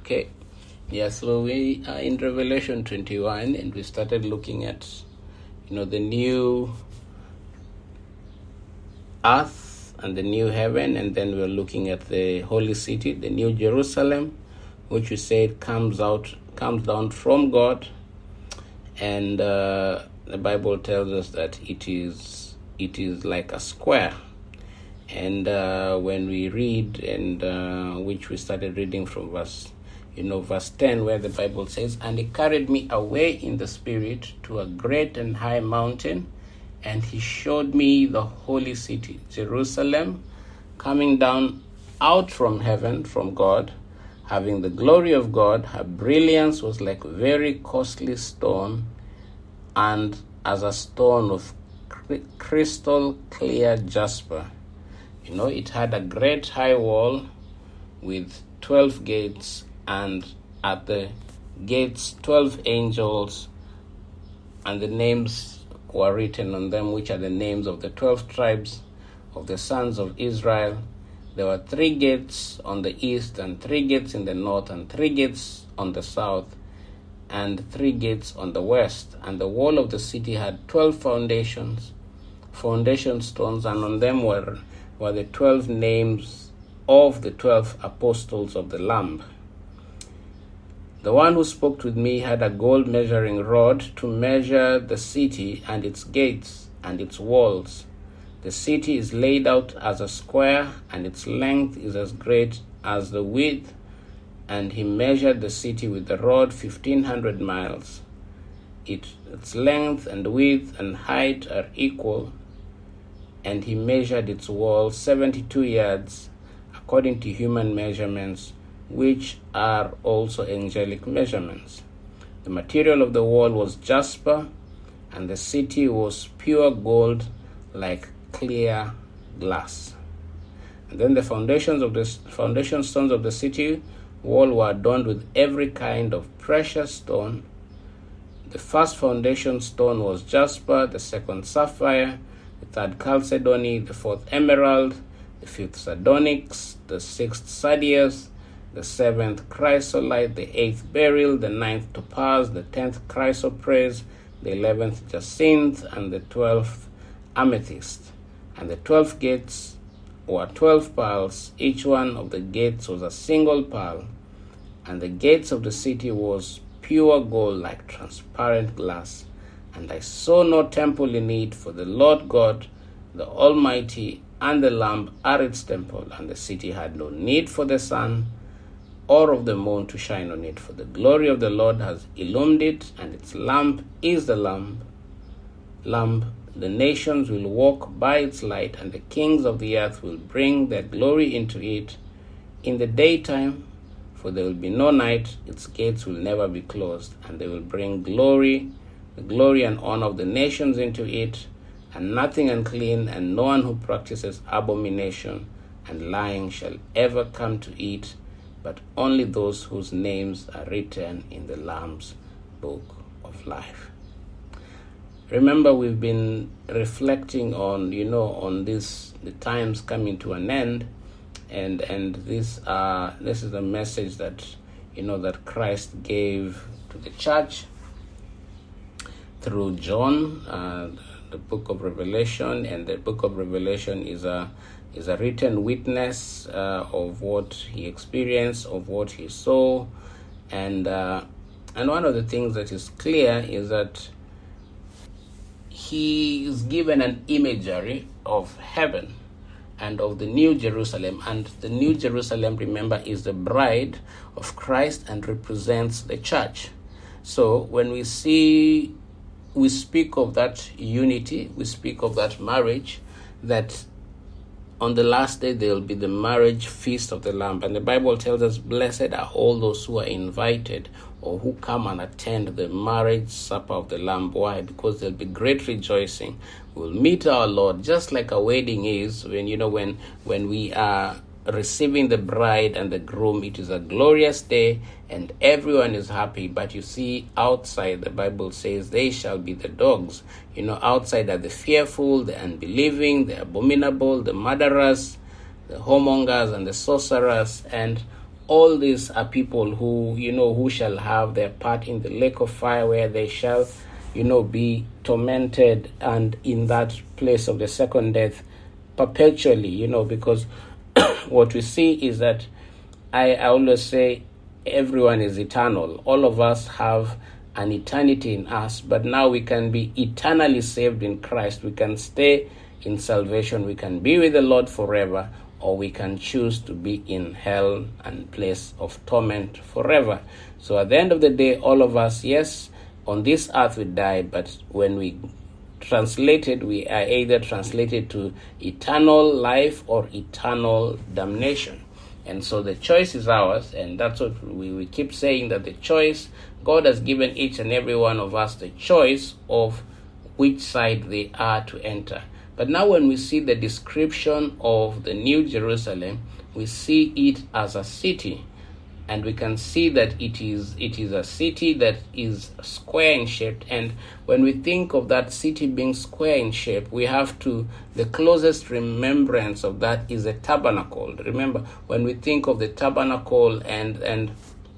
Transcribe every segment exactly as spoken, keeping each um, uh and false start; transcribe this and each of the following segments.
Okay. Yeah, so we are in Revelation twenty-one, and we started looking at, you know, the new earth and the new heaven, and then we're looking at the holy city, the new Jerusalem, which we said comes out, comes down from God, and uh, the Bible tells us that it is it is like a square. And uh, when we read, and uh, which we started reading from verse, you know, verse ten, where the Bible says, "And he carried me away in the spirit to a great and high mountain, and he showed me the holy city, Jerusalem, coming down out from heaven, from God, having the glory of God. Her brilliance was like very costly stone, and as a stone of crystal clear jasper." You know, it had a great high wall with twelve gates, and at the gates twelve angels, and the names were written on them, which are the names of the twelve tribes of the sons of Israel. There were three gates on the east, and three gates in the north, and three gates on the south, and three gates on the west. And the wall of the city had twelve foundations, foundation stones, and on them were were the twelve names of the twelve apostles of the Lamb. The one who spoke with me had a gold measuring rod to measure the city and its gates and its walls. The city is laid out as a square, and its length is as great as the width. And he measured the city with the rod fifteen hundred miles. It, its length and width and height are equal. And he measured its wall seventy-two yards, according to human measurements, which are also angelic measurements. The material of the wall was jasper, and the city was pure gold, like clear glass. And then the foundations of the foundation stones of the city wall were adorned with every kind of precious stone. The first foundation stone was jasper, the second sapphire, the third chalcedony, the fourth emerald, the fifth sardonyx, the sixth sardius, the seventh chrysolite, the eighth beryl, the ninth topaz, the tenth chrysoprase, the eleventh jacinth, and the twelfth amethyst. And the twelve gates were twelve pearls. Each one of the gates was a single pearl, and the gates of the city was pure gold, like transparent glass. And I saw no temple in it, for the Lord God, the Almighty, and the Lamb are its temple. And the city had no need for the sun or of the moon to shine on it, for the glory of the Lord has illumined it, and its lamp is the Lamb. Lamb. The nations will walk by its light, and the kings of the earth will bring their glory into it in the daytime, for there will be no night. Its gates will never be closed, and they will bring glory, the glory and honor of the nations into it, and nothing unclean, and no one who practices abomination and lying shall ever come to it, but only those whose names are written in the Lamb's book of life. Remember, we've been reflecting on, you know, on this, the times coming to an end, and and this uh this is a message that, you know, that Christ gave to the church through John, uh, the book of Revelation. And the book of Revelation is a is a written witness uh, of what he experienced, of what he saw, and uh, and one of the things that is clear is that he is given an imagery of heaven and of the New Jerusalem. And the New Jerusalem, remember, is the bride of Christ and represents the church. So when we see, we speak of that unity, we speak of that marriage, that on the last day there will be the marriage feast of the Lamb. And the Bible tells us, blessed are all those who are invited or who come and attend the marriage supper of the Lamb. Why? Because there'll be great rejoicing. We'll meet our Lord, just like a wedding is, when, you know, when when we are receiving the bride and the groom. It is a glorious day and everyone is happy. But you see, outside, the Bible says, they shall be the dogs. You know, outside are the fearful, the unbelieving, the abominable, the murderers, the whoremongers, and the sorcerers, and all these are people who, you know, who shall have their part in the lake of fire, where they shall, you know, be tormented and in that place of the second death perpetually, you know, because what we see is that I, I always say everyone is eternal. All of us have an eternity in us, but now we can be eternally saved in Christ. We can stay in salvation. We can be with the Lord forever, or we can choose to be in hell and place of torment forever. So at the end of the day, all of us, yes, on this earth we died, but when we translated, we are either translated to eternal life or eternal damnation. And so the choice is ours, and that's what we, we keep saying, that the choice, God has given each and every one of us the choice of which side they are to enter. But now when we see the description of the New Jerusalem, we see it as a city. And we can see that it is it is a city that is square in shape. And when we think of that city being square in shape, we have to, the closest remembrance of that is a tabernacle. Remember, when we think of the tabernacle and and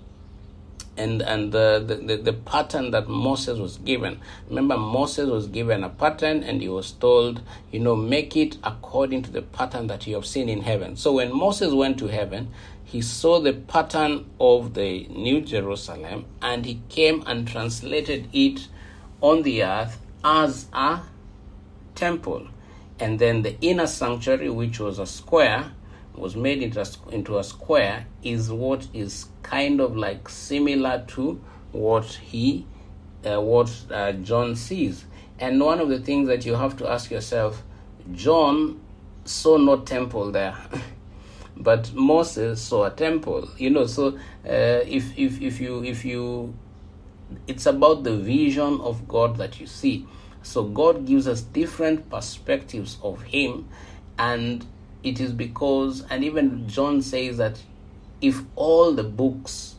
and and the, the, the, the pattern that Moses was given. Remember, Moses was given a pattern and he was told, you know, make it according to the pattern that you have seen in heaven. So when Moses went to heaven, he saw the pattern of the New Jerusalem, and he came and translated it on the earth as a temple. And then the inner sanctuary, which was a square, was made into a, into a square, is what is kind of like similar to what he, uh, what uh, John sees. And one of the things that you have to ask yourself, John saw no temple there. But Moses saw a temple, you know. So uh, if if if you if you, it's about the vision of God that you see. So God gives us different perspectives of Him, and it is because, and even John says that if all the books,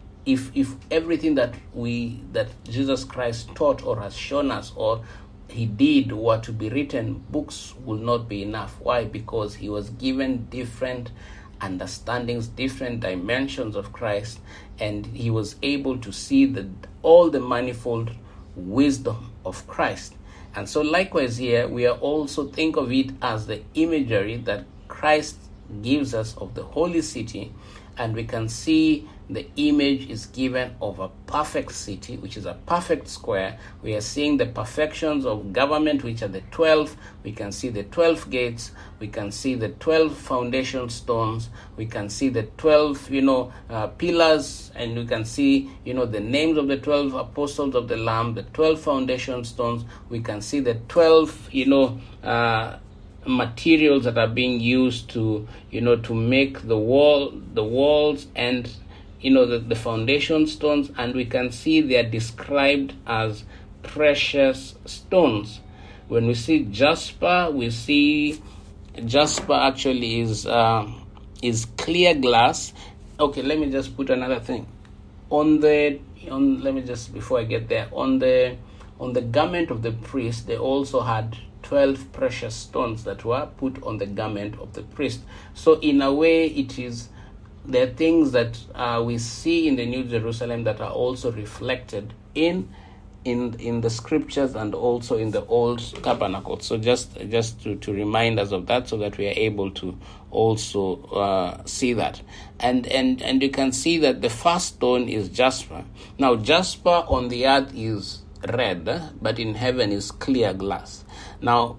if if everything that we that Jesus Christ taught or has shown us or He did were to be written, books will not be enough. Why? Because He was given different understandings, different dimensions of Christ, and He was able to see the all the manifold wisdom of Christ. And so likewise here, we are also think of it as the imagery that Christ gives us of the holy city, and we can see the image is given of a perfect city, which is a perfect square. We are seeing the perfections of government, which are the twelve. We can see the twelve gates. We can see the twelve foundation stones. We can see the twelve, you know, uh, pillars, and we can see, you know, the names of the twelve apostles of the Lamb, the twelve foundation stones. We can see the twelve, you know, uh, materials that are being used to, you know, to make the wall, the walls, and you know, the, the foundation stones, and we can see they are described as precious stones. When we see jasper, we see jasper actually is uh, is clear glass. Okay, let me just put another thing on the on. Let me just before I get there on the on the garment of the priest. They also had twelve precious stones that were put on the garment of the priest. So in a way, it is. There are things that uh, we see in the New Jerusalem that are also reflected in in in the scriptures and also in the old tabernacle. So just just to, to remind us of that, so that we are able to also uh, see that. And, and and you can see that the first stone is jasper. Now jasper on the earth is red, but in heaven is clear glass. Now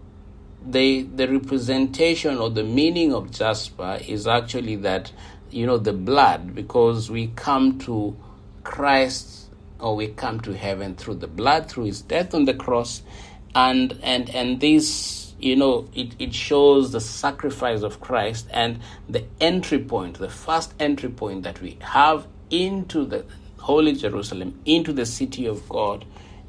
the the representation or the meaning of jasper is actually that, you know, the blood, because we come to Christ, or we come to heaven through the blood, through His death on the cross, and and and this, you know, it, it shows the sacrifice of Christ, and the entry point, the first entry point that we have into the Holy Jerusalem, into the city of God,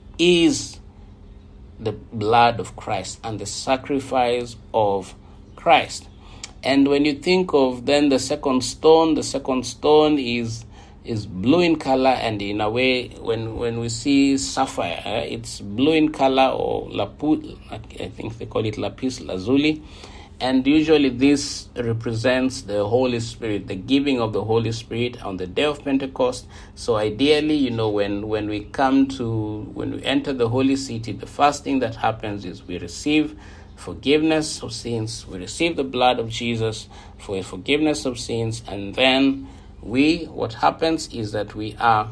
is the blood of Christ and the sacrifice of Christ. And when you think of then the second stone, the second stone is is blue in color, and in a way, when when we see sapphire, uh, it's blue in color, or lapis, I think they call it lapis lazuli, And usually this represents the Holy Spirit, the giving of the Holy Spirit on the day of Pentecost. So ideally, you know, when, when we come to, when we enter the Holy City, the first thing that happens is we receive forgiveness of sins. We receive the blood of Jesus for forgiveness of sins. And then we, what happens is that we are,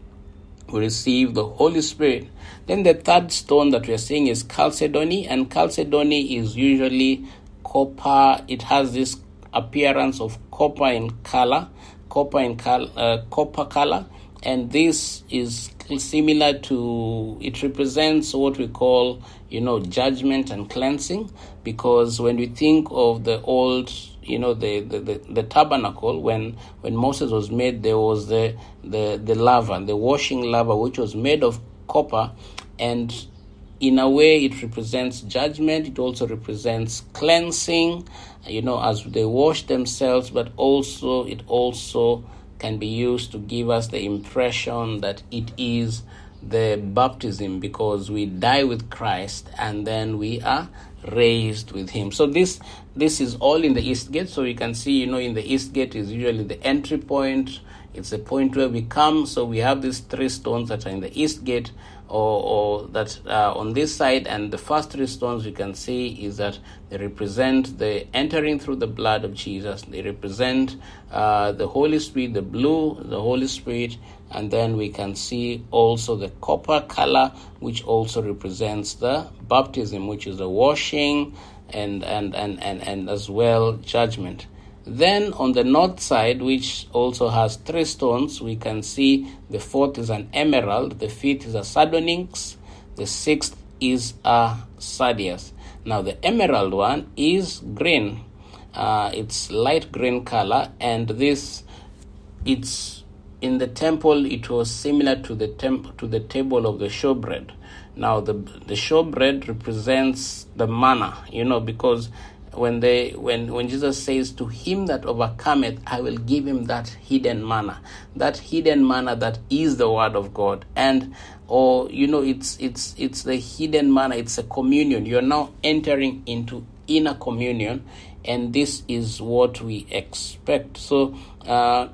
we receive the Holy Spirit. Then the third stone that we are seeing is chalcedony, and chalcedony is usually copper. It has this appearance of copper in color, copper in col- uh, copper color, and this is similar to, it represents what we call, you know, judgment and cleansing, because when we think of the old, you know, the, the, the, the tabernacle, when when Moses was made, there was the, the, the laver, the washing laver, which was made of copper, and in a way it represents judgment. It also represents cleansing, you know, as they wash themselves, but also it also can be used to give us the impression that it is the baptism, because we die with Christ and then we are raised with him. So this this is all in the East Gate. So you can see, you know, in the East Gate is usually the entry point. It's the point where we come. So we have these three stones that are in the East Gate, or, or that are on this side. And the first three stones you can see is that they represent the entering through the blood of Jesus. They represent uh, the Holy Spirit, the blue, the Holy Spirit. And then we can see also the copper color, which also represents the baptism, which is the washing and, and, and, and, and as well judgment. Then on the north side, which also has three stones, we can see the fourth is an emerald, the fifth is a sardonyx, the sixth is a sardius. Now the emerald one is green. Uh, it's light green color, and this, it's in the temple, it was similar to the temp- to the table of the showbread. Now the the showbread represents the manna, you know, because when they when when Jesus says, to him that overcometh, I will give him that hidden manna, that hidden manna that is the word of God. And or you know, it's it's it's the hidden manna, it's a communion. You're now entering into inner communion, and this is what we expect. So uh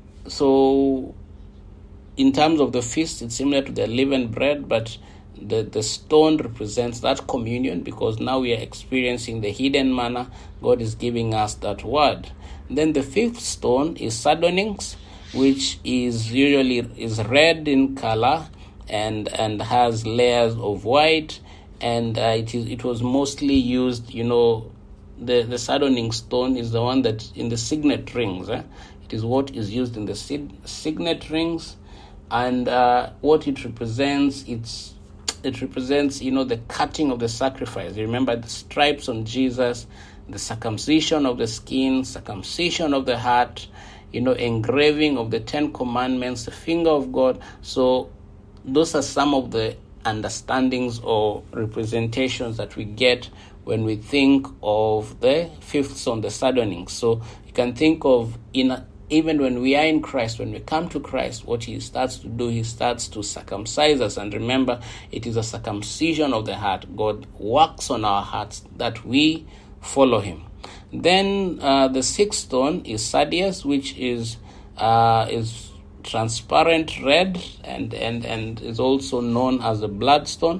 so in terms of the feast, it's similar to the leavened bread, but The, the stone represents that communion, because now we are experiencing the hidden manna. God is giving us that word. Then the fifth stone is sardonyx, which is usually is red in color and and has layers of white, and uh, it is it was mostly used, you know, the the sardonyx stone is the one that in the signet rings. Eh? It is what is used in the signet rings, and uh, what it represents, it's It represents, you know, the cutting of the sacrifice. You remember the stripes on Jesus, the circumcision of the skin, circumcision of the heart, you know, engraving of the Ten Commandments, the finger of God. So those are some of the understandings or representations that we get when we think of the fifth stone, the sardonyx. So you can think of in a, even when we are in Christ, when we come to Christ, what he starts to do, he starts to circumcise us. And remember, it is a circumcision of the heart. God works on our hearts that we follow him. Then uh, the sixth stone is sardius, which is uh, is transparent red and, and, and is also known as the bloodstone.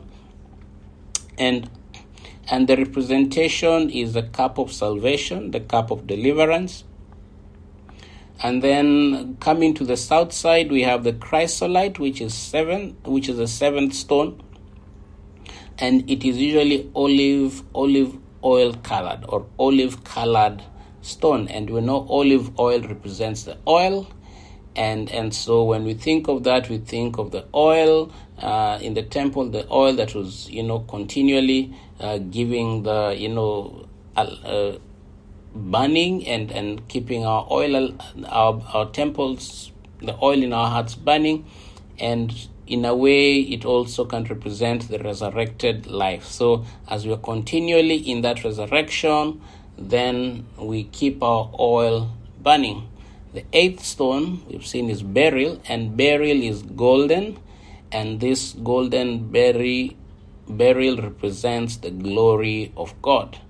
And and the representation is the cup of salvation, the cup of deliverance. And then coming to the south side, we have the chrysolite, which is seven, which is the seventh stone, and it is usually olive olive oil colored or olive colored stone. And we know olive oil represents the oil, and and so when we think of that, we think of the oil uh, in the temple, the oil that was, you know, continually uh, giving the, you know. Uh, burning and, and keeping our oil, our, our temples, the oil in our hearts burning. And in a way, it also can represent the resurrected life. So as we are continually in that resurrection, then we keep our oil burning. The eighth stone we've seen is beryl, and beryl is golden, and this golden berry, beryl represents the glory of God.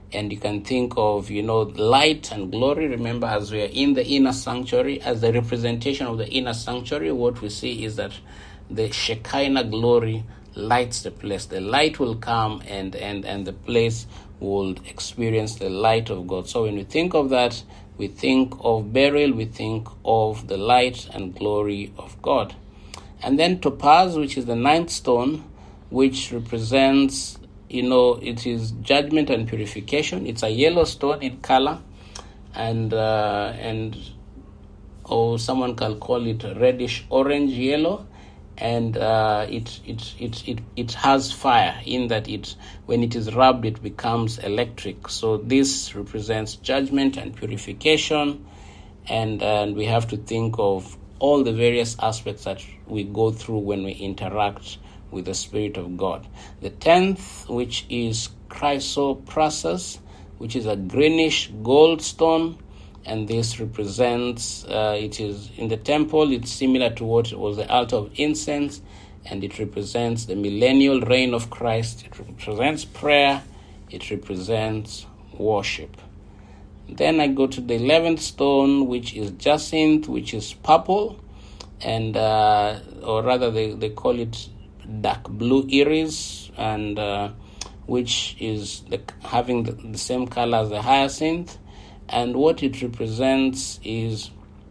And you can think of, you know, light and glory. Remember, as we are in the inner sanctuary, as the representation of the inner sanctuary, what we see is that the Shekinah glory lights the place. The light will come and, and, and the place will experience the light of God. So when we think of that, we think of beryl, we think of the light and glory of God. And then topaz, which is the ninth stone, which represents, you know, it is judgment and purification. It's a yellow stone in color, and uh, and or someone can call it reddish orange yellow, and uh, it, it it it it has fire in that it when it is rubbed it becomes electric. So this represents judgment and purification, and and we have to think of all the various aspects that we go through when we interact with the Spirit of God. The tenth, which is chrysoprasus, which is a greenish gold stone, and this represents, uh, it is in the temple, it's similar to what was the altar of incense, and it represents the millennial reign of Christ. It represents prayer, it represents worship. Then I go to the eleventh stone, which is jacinth, which is purple, and uh, or rather they, they call it dark blue iris, and uh, which is the, having the, the same color as the hyacinth. And what it represents is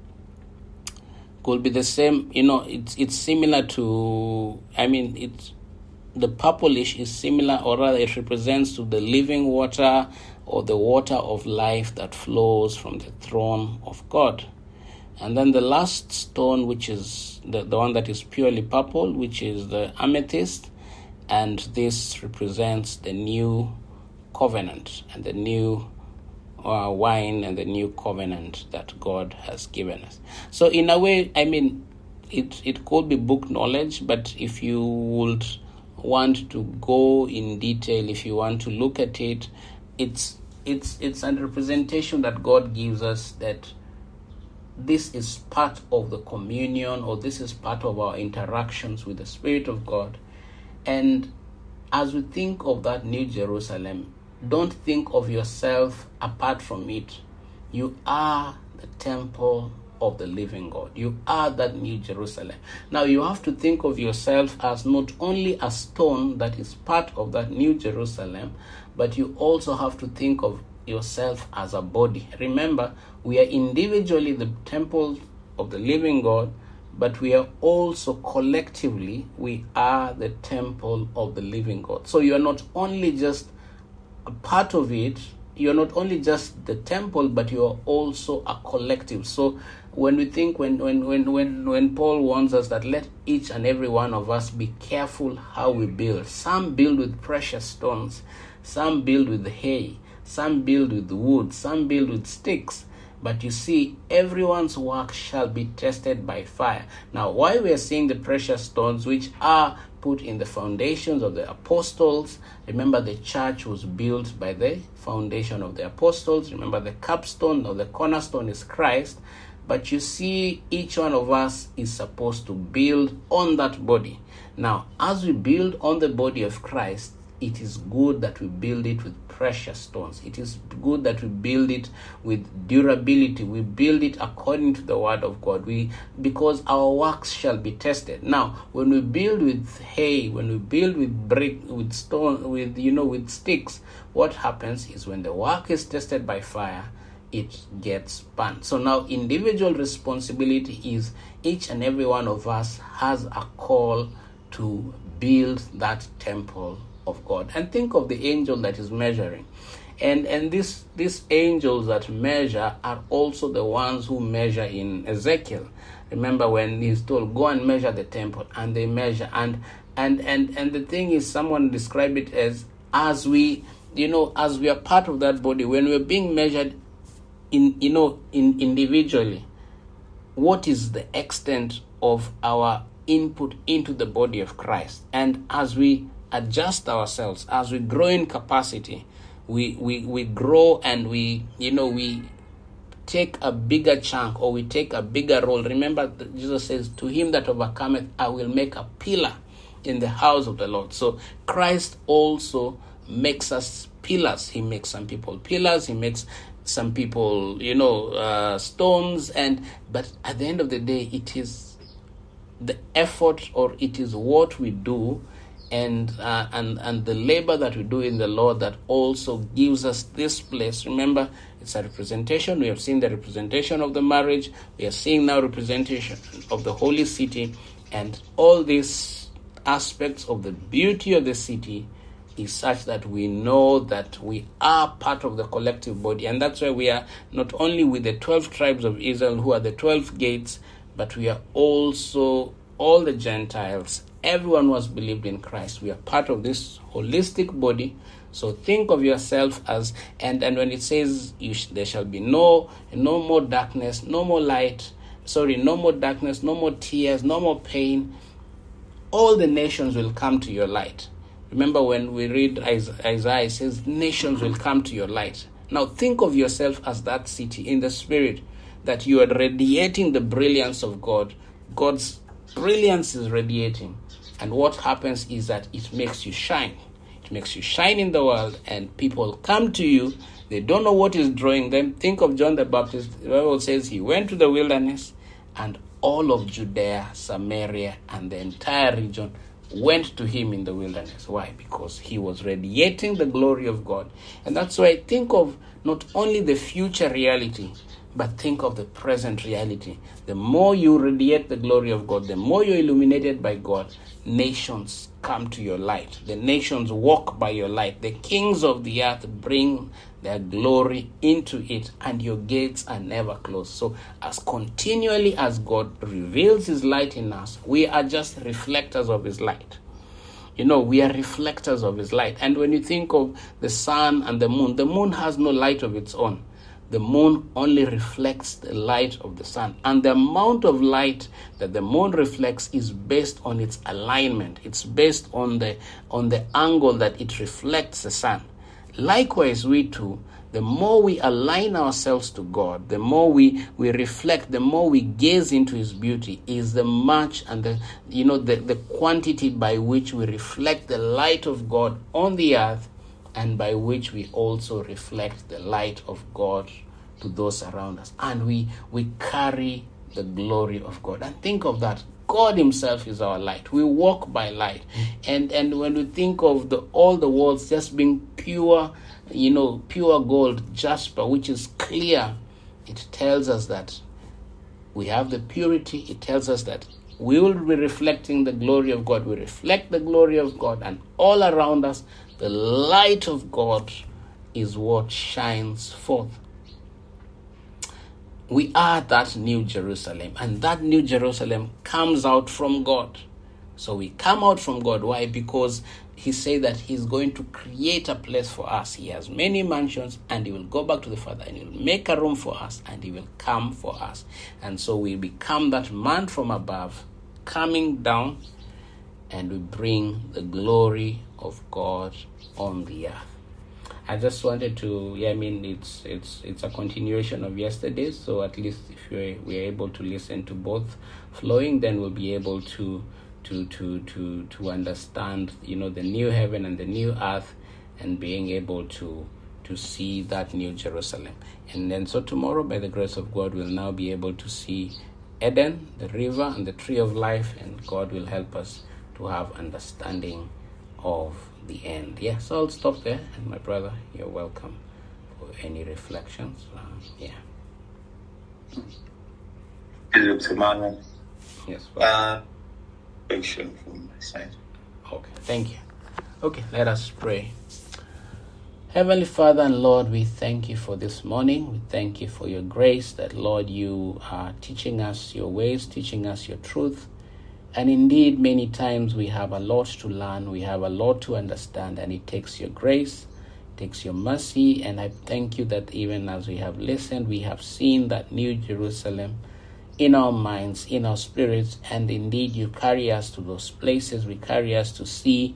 could be the same, you know, it's it's similar to, I mean, it's the purplish is similar, or rather it represents to the living water or the water of life that flows from the throne of God. And then the last stone, which is the, the one that is purely purple, which is the amethyst, and this represents the new covenant and the new uh, wine and the new covenant that God has given us. So in a way, I mean, it, it could be book knowledge, but if you would want to go in detail, if you want to look at it, it's it's it's a representation that God gives us, that this is part of the communion, or this is part of our interactions with the Spirit of God. And as we think of that New Jerusalem, don't think of yourself apart from it. You are the temple of the living God. You are that New Jerusalem. Now you have to think of yourself as not only a stone that is part of that New Jerusalem, but you also have to think of yourself as a body. Remember, we are individually the temple of the living God, but we are also collectively, we are the temple of the living God. So you are not only just a part of it, you're not only just the temple, but you are also a collective. So when we think, when when when when when Paul warns us that let each and every one of us be careful how we build. Some build with precious stones, some build with hay, some build with wood, some build with sticks. But you see, everyone's work shall be tested by fire. Now, why we are seeing the precious stones, which are put in the foundations of the apostles. Remember, the church was built by the foundation of the apostles. Remember, the capstone or the cornerstone is Christ. But you see, each one of us is supposed to build on that body. Now, as we build on the body of Christ, it is good that we build it with precious stones. It is good that we build it with durability. We build it according to the word of God. We because our works shall be tested. Now, when we build with hay, when we build with brick, with stone, with you know, with sticks, what happens is when the work is tested by fire, it gets burnt. So now individual responsibility is each and every one of us has a call to build that temple of God. And think of the angel that is measuring. And and this these angels that measure are also the ones who measure in Ezekiel. Remember when he's told, go and measure the temple, and they measure. And and and and the thing is, someone described it as as we, you know, as we are part of that body, when we're being measured in, you know, in individually, what is the extent of our input into the body of Christ? And as we adjust ourselves, as we grow in capacity, we, we, we grow and we, you know, we take a bigger chunk, or we take a bigger role. Remember, Jesus says, to him that overcometh, I will make a pillar in the house of the Lord. So Christ also makes us pillars. He makes some people pillars. He makes some people, you know, uh, stones. And but at the end of the day, it is the effort, or it is what we do, and uh, and and the labor that we do in the Lord that also gives us this place. Remember, it's a representation. We have seen the representation of the marriage. We are seeing now representation of the holy city, and all these aspects of the beauty of the city is such that we know that we are part of the collective body. And that's why we are not only with the twelve tribes of Israel, who are the twelve gates, but we are also all the Gentiles, everyone who has believed in Christ. We are part of this holistic body. So think of yourself as, and, and when it says you sh- there shall be no, no more darkness, no more light, sorry, no more darkness, no more tears, no more pain, all the nations will come to your light. Remember when we read Isaiah, it says, nations will come to your light. Now think of yourself as that city in the spirit, that you are radiating the brilliance of God. God's brilliance is radiating. And what happens is that it makes you shine. It makes you shine in the world, and people come to you. They don't know what is drawing them. Think of John the Baptist. The Bible says he went to the wilderness, and all of Judea, Samaria, and the entire region went to him in the wilderness. Why? Because he was radiating the glory of God. And that's why I think of not only the future reality, but think of the present reality. The more you radiate the glory of God, the more you're illuminated by God, nations come to your light. The nations walk by your light. The kings of the earth bring their glory into it, and your gates are never closed. So as continually as God reveals his light in us, we are just reflectors of his light. You know, we are reflectors of his light. And when you think of the sun and the moon, the moon has no light of its own. The moon only reflects the light of the sun. And the amount of light that the moon reflects is based on its alignment. It's based on the on the angle that it reflects the sun. Likewise, we too, the more we align ourselves to God, the more we, we reflect, the more we gaze into his beauty, is the much and the, you know, the, the quantity by which we reflect the light of God on the earth, and by which we also reflect the light of God to those around us. And we, we carry the glory of God. And think of that. God himself is our light. We walk by light. And and when we think of the all the walls just being pure, you know, pure gold, jasper, which is clear, it tells us that we have the purity. It tells us that we will be reflecting the glory of God. We reflect the glory of God, and all around us, the light of God is what shines forth. We are that new Jerusalem, and that new Jerusalem comes out from God. So we come out from God. Why? Because he said that he's going to create a place for us. He has many mansions, and he will go back to the Father, and he will make a room for us, and he will come for us. And so we become that man from above, coming down, and we bring the glory of God on the earth. I just wanted to, yeah, I mean, it's it's it's a continuation of yesterday, so at least if we're, we're able to listen to both flowing, then we'll be able to to to to to understand, you know, the new heaven and the new earth, and being able to to see that new Jerusalem. And then so tomorrow, by the grace of God, we'll now be able to see Eden, the river, and the tree of life, and God will help us to have understanding of the end. Yeah, so I'll stop there, and my brother, you're welcome for any reflections. Um, yeah. Yes. Uh, question from my side. Okay, thank you. Okay, let us pray. Heavenly Father and Lord, we thank you for this morning. We thank you for your grace, that, Lord, you are teaching us your ways, teaching us your truth. And indeed, many times we have a lot to learn, we have a lot to understand, and it takes your grace, it takes your mercy. And I thank you that even as we have listened, we have seen that new Jerusalem in our minds, in our spirits, and indeed you carry us to those places. We carry us to see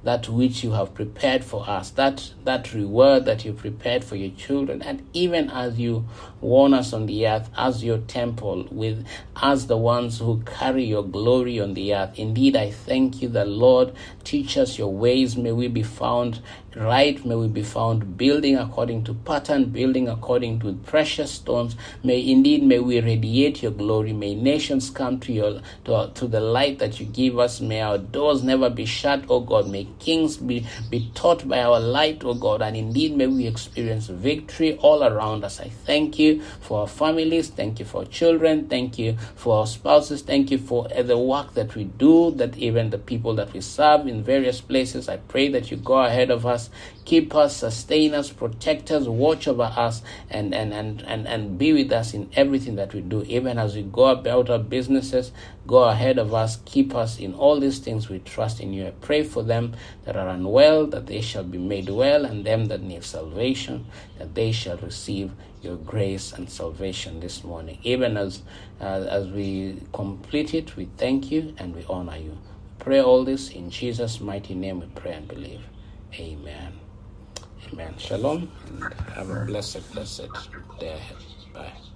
that which you have prepared for us, that, that reward that you prepared for your children. And even as you warn us on the earth as your temple, with as the ones who carry your glory on the earth. Indeed, I thank you that, Lord, teach us your ways. May we be found right. May we be found building according to pattern, building according to precious stones. May indeed, may we radiate your glory. May nations come to your to, to the light that you give us. May our doors never be shut, oh God. May kings be, be taught by our light, oh God. And indeed, may we experience victory all around us. I thank you for our families. Thank you for our children. Thank you for our spouses. Thank you for the work that we do, that even the people that we serve in various places. I pray that you go ahead of us, keep us, sustain us, protect us, watch over us, and, and, and, and, and be with us in everything that we do. Even as we go about our businesses, go ahead of us, keep us in all these things. We trust in you. I pray for them that are unwell, that they shall be made well, and them that need salvation, that they shall receive your grace and salvation this morning. Even as uh, as we complete it, we thank you and we honor you. Pray all this in Jesus' mighty name. We pray and believe. Amen. Amen. Shalom, and have a blessed, blessed day ahead. Bye.